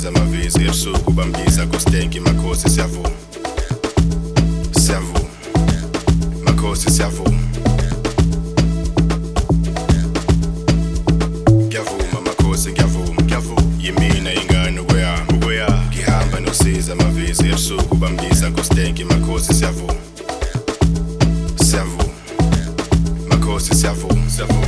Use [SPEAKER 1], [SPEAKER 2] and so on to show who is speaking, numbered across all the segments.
[SPEAKER 1] nosiza amavizi ebusuku bambisa kostenki makhosi siyavuma siyavuma makhosi siyavuma ngiyavuma makhosi ngiyavuma yimina ingane ukuyama ngihamba nosiza amavizi ebusuku bambisa kostenki makhosi siyavuma siyavuma makhosi siyavuma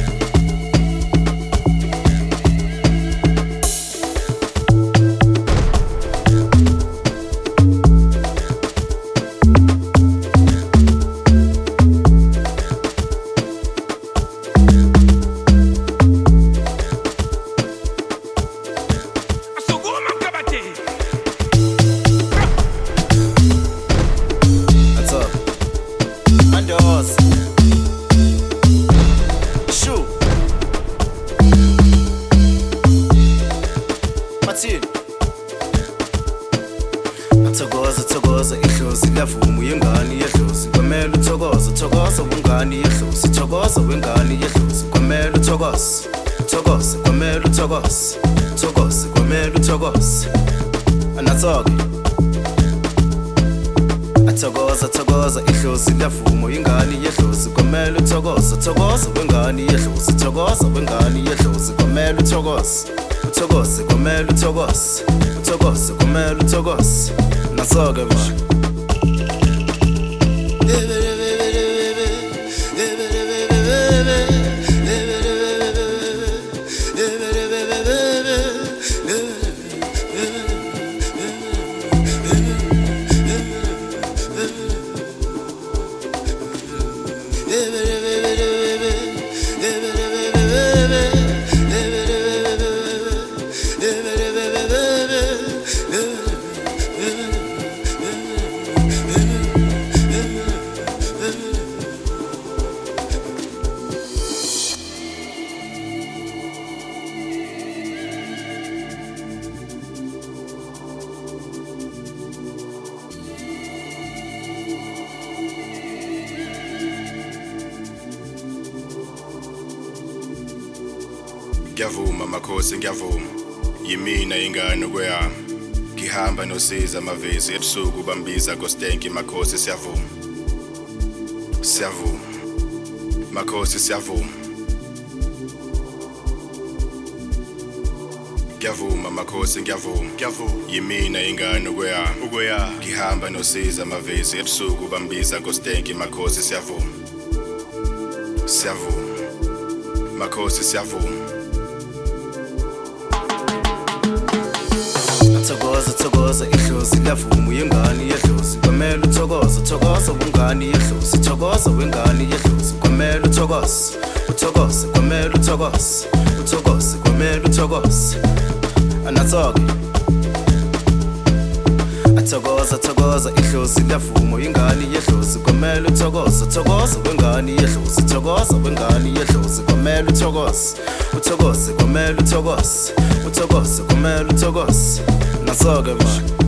[SPEAKER 2] Thokoza ihlozi liyavuma uyingane yehlozi kwamele uthokoza wengane yehlozi thokoza wengane yehlozi kwamele uthokoze kwamele uthokoze kwamele uthokoze anathoke athokoza ihlozi liyavuma uyingane yehlozi kwamele uthokoza wengane yehlozi thokoza wengane yehlozi kwamele uthokoze kwamele uthokoze kwamele uthokoze nasoke man
[SPEAKER 1] ngiyavuma makhosi ngiyavuma yimina ingane ukuyama ngihamba nosiza amavizi ebusuku bambisa kostenki makhosi siyavuma makhosi siyavuma ngiyavuma makhosi ngiyavuma yimina ingane ukuyama ngihamba nosiza amavizi ebusuku bambisa kostenki makhosi siyavuma makhosi siyavuma
[SPEAKER 2] thokoza ihlozi liyavuma uyingane yehlozi kwamele uthokoza wengane yehlozi thokoza wengane yehlozi kwamele uthokoze kwamele uthokoze kwamele uthokoze anathoke athokoza ihlozi liyavuma uyingane yehlozi kwamele uthokoza wengane yehlozi thokoza wengane yehlozi kwamele uthokoze kwamele uthokoze kwamele uthokoze nasoke man